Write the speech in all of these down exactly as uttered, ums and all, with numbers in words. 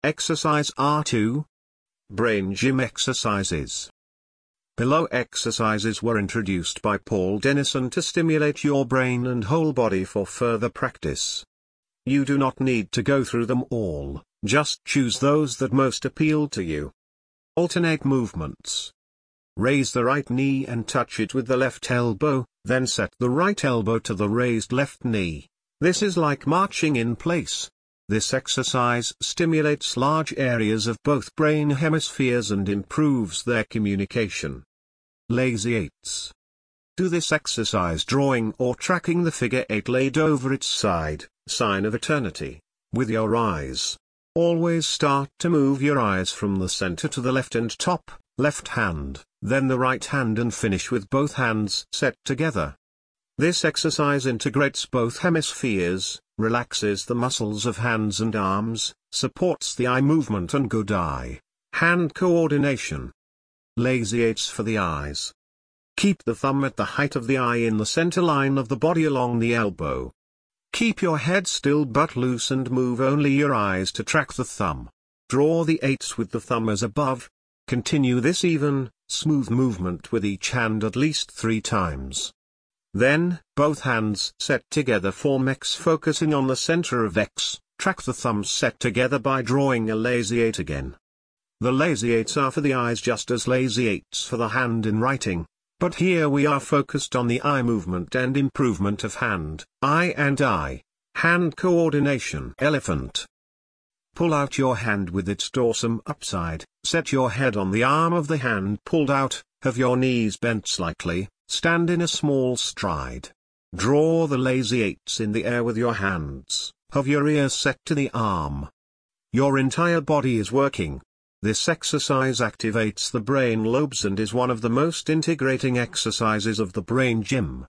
Exercise R two. Brain Gym Exercises. Below exercises were introduced by Paul Dennison to stimulate your brain and whole body for further practice. You do not need to go through them all, just choose those that most appeal to you. Alternate movements. Raise the right knee and touch it with the left elbow, then set the right elbow to the raised left knee. This is like marching in place. This exercise stimulates large areas of both brain hemispheres and improves their communication. Lazy eights. Do this exercise drawing or tracking the figure eight laid over its side, sign of eternity, with your eyes. Always start to move your eyes from the center to the left and top, left hand, then the right hand and finish with both hands set together. This exercise integrates both hemispheres, relaxes the muscles of hands and arms, supports the eye movement and good eye-hand coordination. Lazy eights for the eyes. Keep the thumb at the height of the eye in the center line of the body along the elbow. Keep your head still but loose and move only your eyes to track the thumb. Draw the eights with the thumb as above. Continue this even, smooth movement with each hand at least three times. Then, both hands set together form X focusing on the center of X, track the thumbs set together by drawing a lazy eight again. The lazy eights are for the eyes just as lazy eights for the hand in writing, but here we are focused on the eye movement and improvement of hand, eye and eye, hand coordination. Elephant. Pull out your hand with its dorsum upside, set your head on the arm of the hand pulled out, have your knees bent slightly. Stand in a small stride. Draw the lazy eights in the air with your hands, have your ears set to the arm. Your entire body is working. This exercise activates the brain lobes and is one of the most integrating exercises of the brain gym.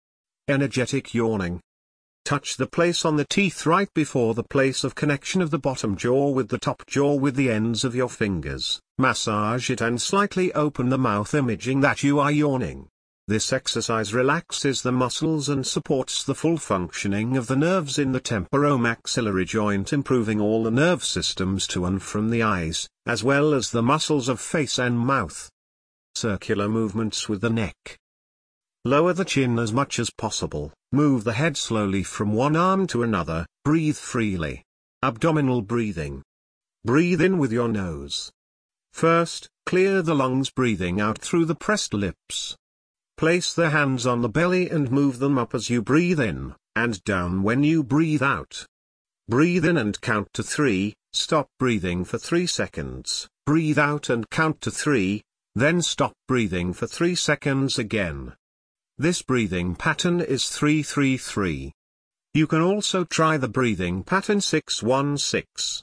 Energetic yawning. Touch the place on the teeth right before the place of connection of the bottom jaw with the top jaw with the ends of your fingers. Massage it and slightly open the mouth, imaging that you are yawning. This exercise relaxes the muscles and supports the full functioning of the nerves in the temporomaxillary joint, improving all the nerve systems to and from the eyes, as well as the muscles of face and mouth. Circular movements with the neck. Lower the chin as much as possible, move the head slowly from one arm to another, breathe freely. Abdominal breathing. Breathe in with your nose. First, clear the lungs, breathing out through the pressed lips. Place the hands on the belly and move them up as you breathe in, and down when you breathe out. Breathe in and count to three, stop breathing for three seconds, breathe out and count to three, then stop breathing for three seconds again. This breathing pattern is three three three. You can also try the breathing pattern six one six.